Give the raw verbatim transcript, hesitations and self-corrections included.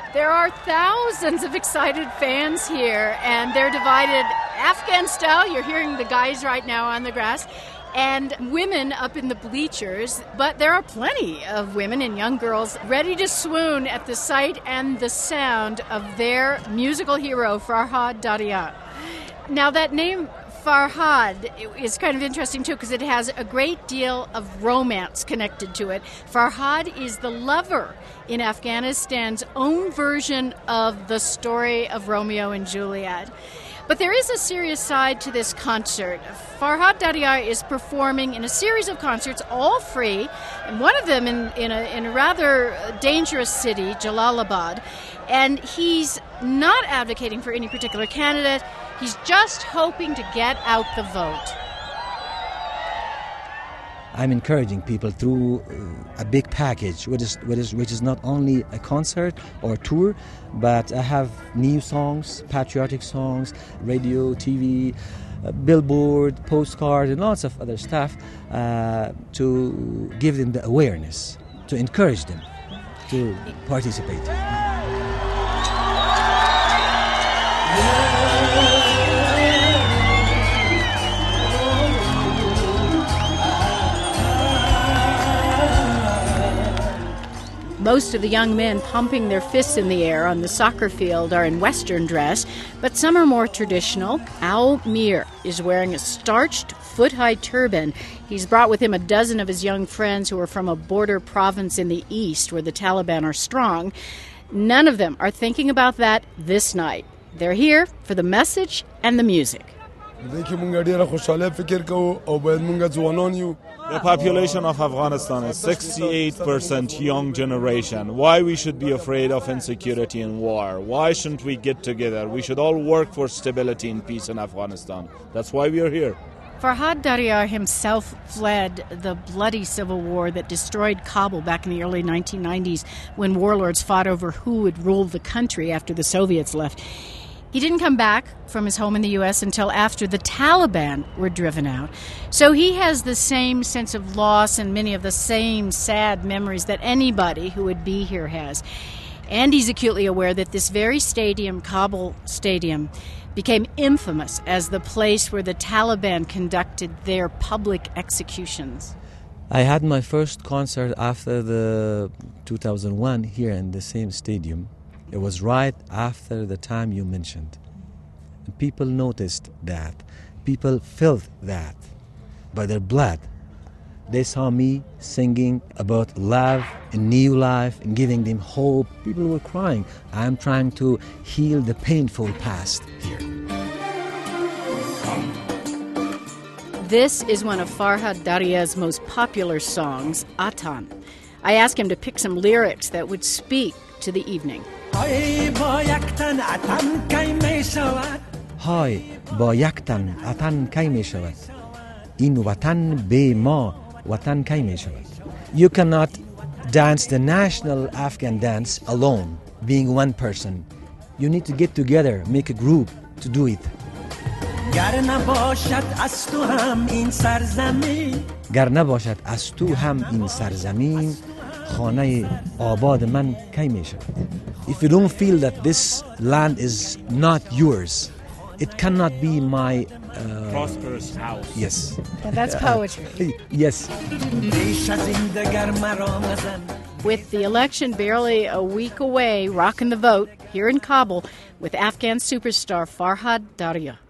There are thousands of excited fans here, and they're divided Afghan style. You're hearing the guys right now on the grass, and women up in the bleachers. But there are plenty of women and young girls ready to swoon at the sight and the sound of their musical hero, Farhad Darya. Now, that name Farhad is kind of interesting, too, because it has a great deal of romance connected to it. Farhad is the lover in Afghanistan's own version of the story of Romeo and Juliet. But there is a serious side to this concert. Farhad Darya is performing in a series of concerts, all free, and one of them in, in, a, in a rather dangerous city, Jalalabad. And he's not advocating for any particular candidate. He's just hoping to get out the vote. I'm encouraging people through a big package, which is, which is, which is not only a concert or a tour, but I have new songs, patriotic songs, radio, T V, uh, billboard, postcards, and lots of other stuff uh, to give them the awareness, to encourage them to participate. Most of the young men pumping their fists in the air on the soccer field are in Western dress, but some are more traditional. Al Mir is wearing a starched, foot-high turban. He's brought with him a dozen of his young friends who are from a border province in the east where the Taliban are strong. None of them are thinking about that this night. They're here for the message and the music. The population of Afghanistan is sixty-eight percent young generation. Why we should be afraid of insecurity and war? Why shouldn't we get together? We should all work for stability and peace in Afghanistan. That's why we are here. Farhad Darya himself fled the bloody civil war that destroyed Kabul back in the early nineteen nineties when warlords fought over who would rule the country after the Soviets left. He didn't come back from his home in the U S until after the Taliban were driven out. So he has the same sense of loss and many of the same sad memories that anybody who would be here has. And he's acutely aware that this very stadium, Kabul Stadium, became infamous as the place where the Taliban conducted their public executions. I had my first concert after the two thousand one here in the same stadium. It was right after the time you mentioned. And people noticed that. People felt that by their blood. They saw me singing about love and new life and giving them hope. People were crying. I'm trying to heal the painful past here. This is one of Farhad Darya's most popular songs, Atan. I asked him to pick some lyrics that would speak to the evening. های با یک تن اتن کی می شود این وطن به ما وطن کی می شود. You cannot dance the national Afghan dance alone, being one person. You need to get together, make a group to do it. گر نباشد از تو هم این سرزمین گر نباشد از تو هم این سرزمین خانه آباد من کی می شود. If you don't feel that this land is not yours, it cannot be my uh, prosperous house. Yeah, Yes. that's poetry. Yes. With the election barely a week away, rocking the vote here in Kabul with Afghan superstar Farhad Darya.